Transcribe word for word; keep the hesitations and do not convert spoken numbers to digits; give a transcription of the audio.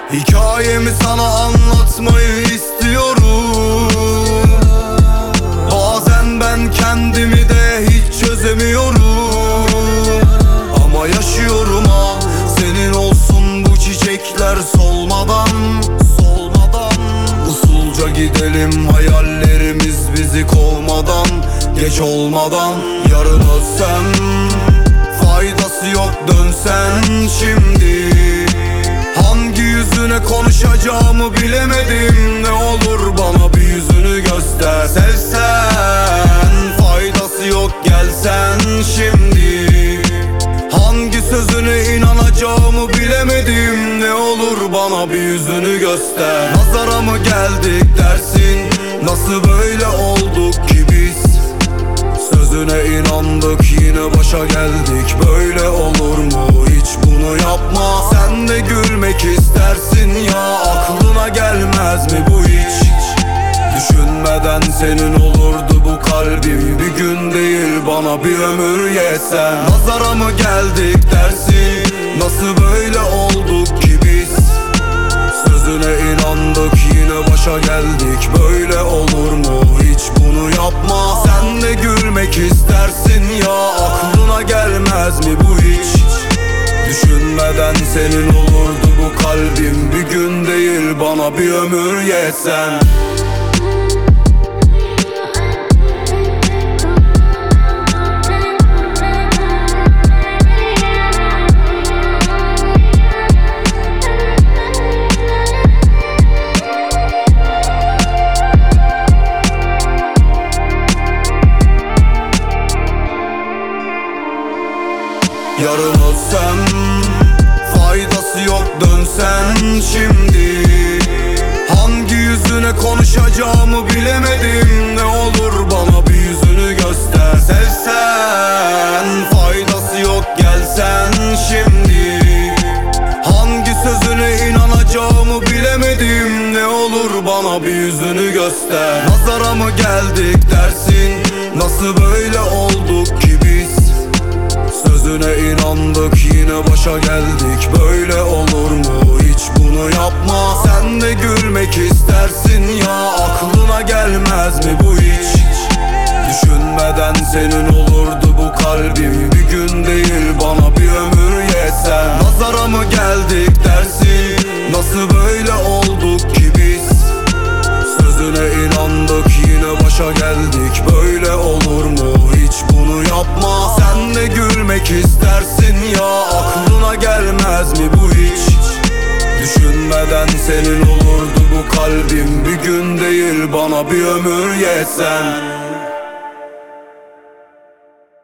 Hikayemi sana anlatmayı istiyorum. Bazen ben kendimi de hiç çözemiyorum. Ama yaşıyorum ha, senin olsun bu çiçekler solmadan, solmadan. Usulca gidelim hayallerimiz bizi kovmadan, geç olmadan. Yarın ölsem faydası yok, dönsen şimdi. Hangi yüzüne konuşacağımı bilemedim. Ne olur bana bir yüzünü göster. Sevsen faydası yok, gelsen şimdi. Hangi sözüne inanacağımı bilemedim. Ne olur bana bir yüzünü göster. Nazara mı geldik dersin? Nasıl böyle olduk ki biz? Sözüne inandık, yine başa geldik. Böyle olur mu? Hiç bunu yapma. Sen de gülmek istersin ya, aklına gelmez mi bu hiç? Düşünmeden senin olurdu bu kalbim. Bir gün değil bana bir ömür yesen. Nazara mı geldik dersin? Nasıl böyle olduk ki biz? Sözüne inandık, yine başa geldik. Böyle olur mu? Hiç bunu yapma. Sen de gülmek istersin ya, aklına gelmez mi bu hiç? Düşünmeden senin olurdu bu kalbim. Bir gün değil bana bir ömür yesen. Yarın ölsem faydası yok, dönsen şimdi. Hangi yüzüne konuşacağımı bilemedim. Ne olur bana bir yüzünü göster. Sevsen faydası yok, gelsen şimdi. Hangi sözüne inanacağımı bilemedim. Ne olur bana bir yüzünü göster. Nazara mı geldik dersin? Nasıl böyle olduk ki biz? Sözüne inandık, yine başa geldik. Böyle olur mu? Hiç bunu yapma. Sen de gülmek istersin ya, aklına gelmez mi bu hiç? Düşünmeden senin olurdu bu kalbim. Bir gün değil bana bir ömür yesen. Nazara mı geldik dersin? Nasıl böyle olduk ki biz? Sözüne inandık, yine başa geldik. Böyle olur mu? Hiç bunu yapma. Sen de gülmek istersin ya, aklına gelmez mi bu hiç? Düşünmeden senin olurdu bu kalbim. Bir gün değil bana bir ömür yesen.